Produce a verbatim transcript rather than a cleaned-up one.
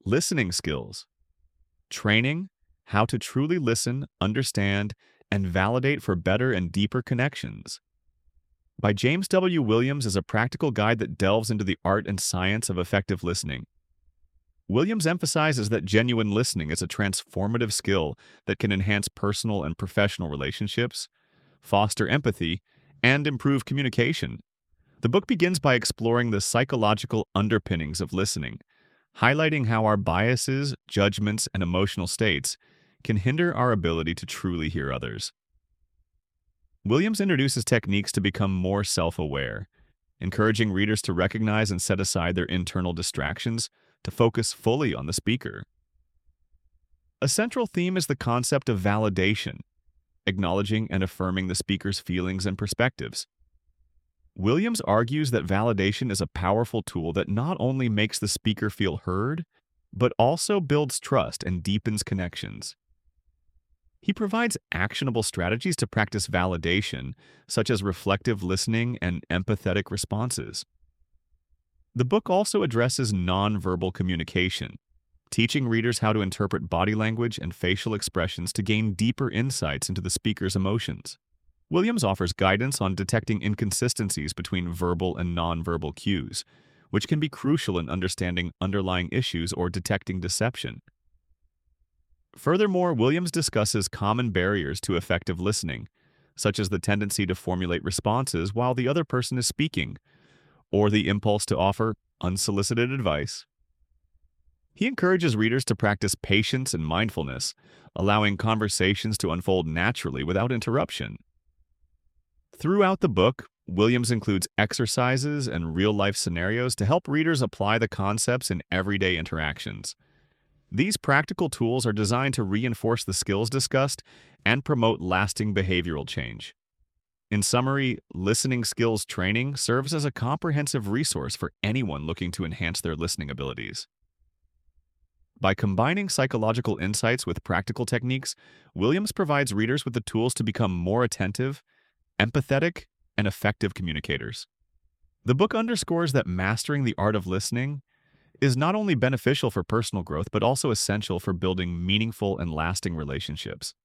Listening skills, training, how to truly listen, understand, and validate for better and deeper connections. By James W. Williams is a practical guide that delves into the art and science of effective listening. Williams emphasizes that genuine listening is a transformative skill that can enhance personal and professional relationships, foster empathy, and improve communication. The book begins by exploring the psychological underpinnings of listening, highlighting how our biases, judgments, and emotional states can hinder our ability to truly hear others. Williams introduces techniques to become more self-aware, encouraging readers to recognize and set aside their internal distractions to focus fully on the speaker. A central theme is the concept of validation, acknowledging and affirming the speaker's feelings and perspectives. Williams argues that validation is a powerful tool that not only makes the speaker feel heard, but also builds trust and deepens connections. He provides actionable strategies to practice validation, such as reflective listening and empathetic responses. The book also addresses nonverbal communication, teaching readers how to interpret body language and facial expressions to gain deeper insights into the speaker's emotions. Williams offers guidance on detecting inconsistencies between verbal and nonverbal cues, which can be crucial in understanding underlying issues or detecting deception. Furthermore, Williams discusses common barriers to effective listening, such as the tendency to formulate responses while the other person is speaking, or the impulse to offer unsolicited advice. He encourages readers to practice patience and mindfulness, allowing conversations to unfold naturally without interruption. Throughout the book, Williams includes exercises and real-life scenarios to help readers apply the concepts in everyday interactions. These practical tools are designed to reinforce the skills discussed and promote lasting behavioral change. In summary, listening skills training serves as a comprehensive resource for anyone looking to enhance their listening abilities. By combining psychological insights with practical techniques, Williams provides readers with the tools to become more attentive, empathetic, and effective communicators. The book underscores that mastering the art of listening is not only beneficial for personal growth, but also essential for building meaningful and lasting relationships.